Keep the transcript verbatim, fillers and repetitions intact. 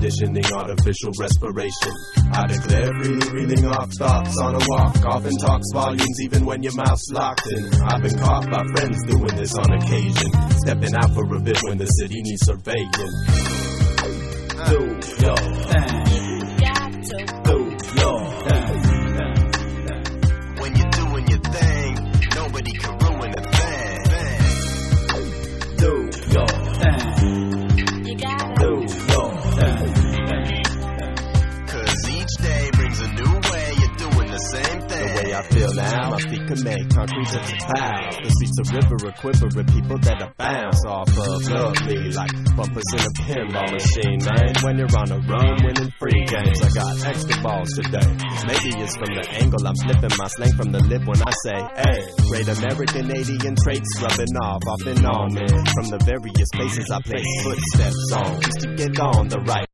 conditioning, artificial respiration. I declare freely reeling off thoughts on a walk, often talks volumes even when your mouth's locked in. I've been caught by friends doing this on occasion, stepping out for a bit when the city needs surveying. Do your thing. Do your thing. When you're doing your thing, nobody can ruin a thing. Do your thing. You gotta Do your thing. Cause each day brings a new way of doing the same thing. The way I feel now, my feet can make concrete into clouds. The streets a river, a quiver with people that I bounce off of. Love me like bumpers in a pinball machine, man. When you're on a run, winning free games, I got extra balls today. Maybe it's from the angle I'm flipping my slang from the lip when I say, hey, great American alien traits rubbing off, off and on me. From the various places I place footsteps on, just to get on the right